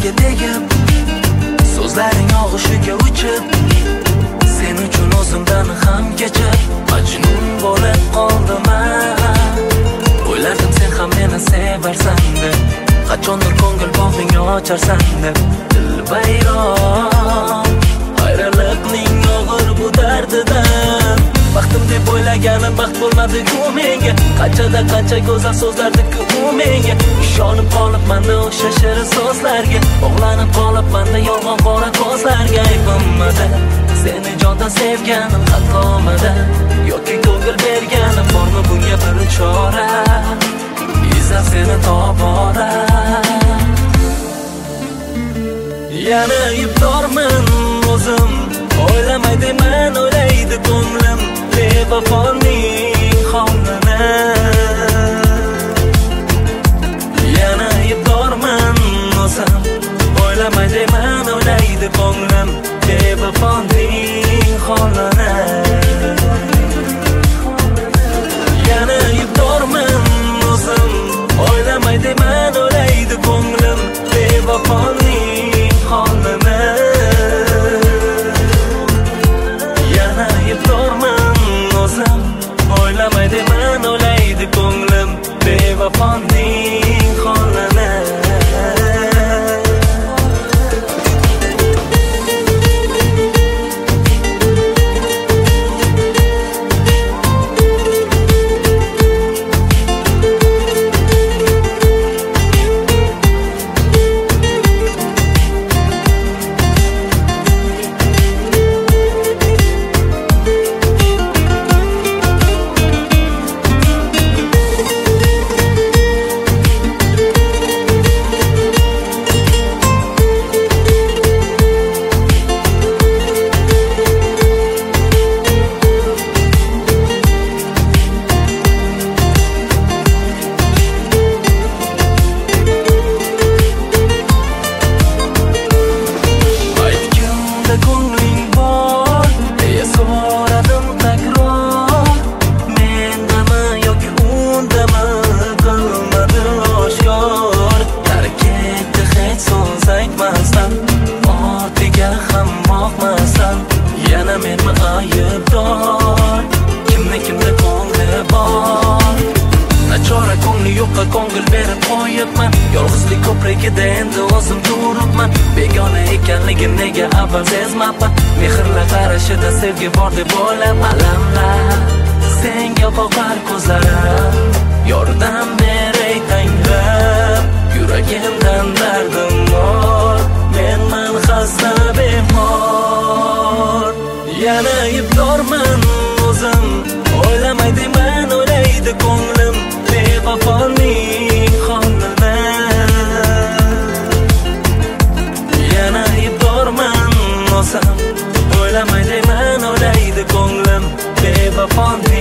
ko'nglimga tegib, so'zlaring og'ushiga uchib, sen uchun o'zimdan ham kechib majnun bo'lib qoldim. O'ylardim sen ham meni sevarsan deb, qachondir ko'ngil bog'ingni ocharsan deb. Dilbayron, ayriliqning og'ir bu dardidan baxtim deb o'ylaganim baxt bo'lmadi-ku menga. Qancha go'zal so'zlardi-ku u menga. Ishonib qolibman-da o'sha shirin so'zlarga, bog'lanib qolibman-da yolg'on qora ko'zlarga. Aybimda seni jondan sevganim xatomida, yoki ko'ngil berganim bormi bunga bir chora? Izlab seni tobora yana aybdorman o'zim, o'ylamay deyman o'ylaydi ko'nglim bevafoning holini. Yana aybdorman o'zim, o'ylamay deyman o'ylaydi ko'nglim bevafoning holini. Yana aybdorman o'zim, o'ylamay deyman o'ylaydi ko'nglim bevafoning holini. Yana aybdorman o'zim, o'ylamay deyman o'ylaydi ko'nglim bevafoning holini. Ko'ngil berib qo'yibman, yolg'izlik ko'prigida endi o'zim turibman. Begona ekanligim nega avval sezmabman, mehrla qarashida sevgi bor deb o'ylaman. Alamlar senga boqar ko'zlarim, yordam beray Tangrim. Yuragimdan dardim bor, menman xasta bemor. Yana aybdorman o'zim, o'ylamay deyman o'ylaydi ko'nglim bevafoning holini. Yana aybdorman o'zim, o'ylamay deyman o'ylaydi ko'nglim bevafoning